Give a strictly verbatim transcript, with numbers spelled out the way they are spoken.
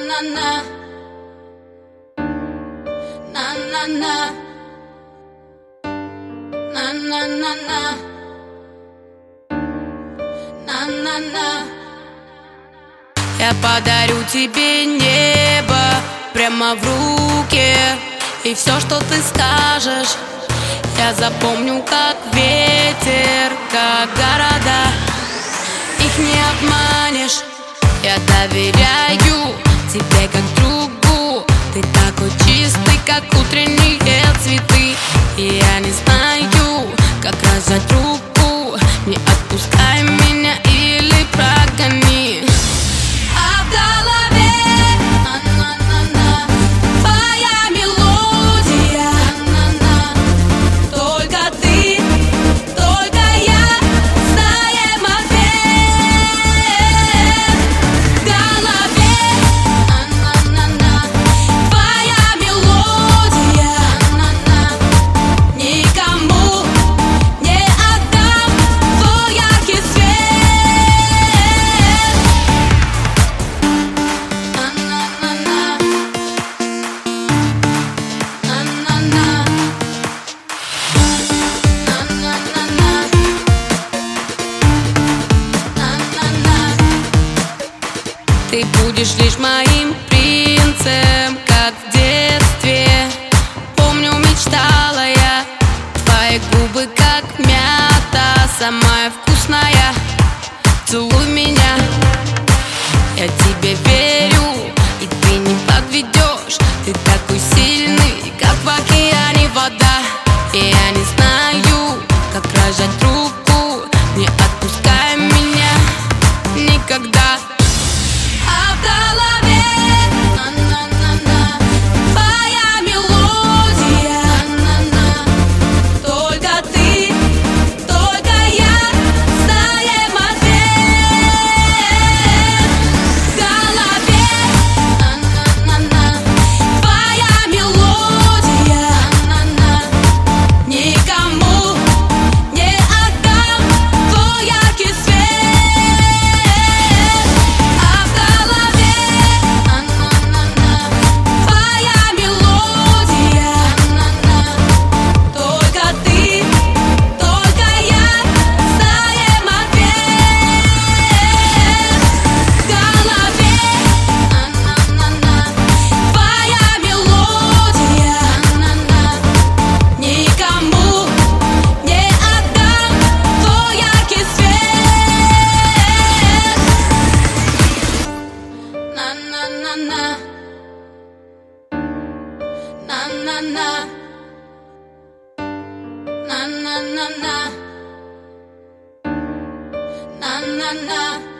на-на-на, на-на-на, на-на-на-на, на-на-на. Я подарю тебе небо прямо в руки, и все, что ты скажешь, я запомню как ветер, как города. Их не обманешь, я доверяю тебе как другу. Ты такой чистый, как утренние цветы. И я не знаю, как разжать руку. Не отпускай меня или прогони. А в голове на-на-на-на твоя мелодия, на-на-на. Только ты, только я знаем ответ. В голове на-на-на-на твоя мелодия, на-на-на. Никому не отдам твой яркий свет. На-на-на-на, на-на-на, на-на-на-на, на-на-на. Ты будешь лишь моим принцем, как в детстве. Помню, мечтала я. Твои губы как мята, самая вкусная. Целуй меня, я тебе верю, и ты не подведешь. Ты такой сильный, как в океане вода. И я не знаю, как разжать руку. Не отпускай меня никогда. А в голове на-на-на-на твоя мелодия, на-на-на. Только ты, только я знаем ответ. В голове на-на-на-на твоя мелодия, на-на-на. Никому не отдам твой яркий свет. А в голове на-на-на-на твоя мелодия, на-на. Только ты, только я знаем ответ. В голове на-на-на-на твоя мелодия, на-на. Никому не отдам твой яркий свет. На-на-на-на, на-на-на, на-на-на-на, на-на-на.